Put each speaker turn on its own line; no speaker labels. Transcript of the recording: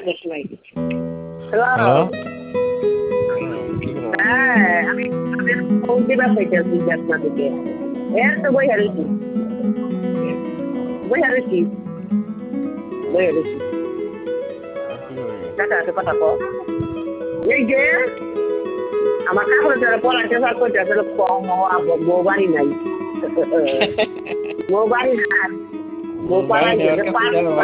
hello
হ্যাঁ আমি পৌঁছে পাইতেছি আপনাদেরকে এর তো বই হারিয়েছি টাটা তো কথা কো এই যে আমার কাপড় যারা পড়াতে পার করতে আসলে কম বউ বাড়ি নাই বউ বাড়ি না বউ পাড়াই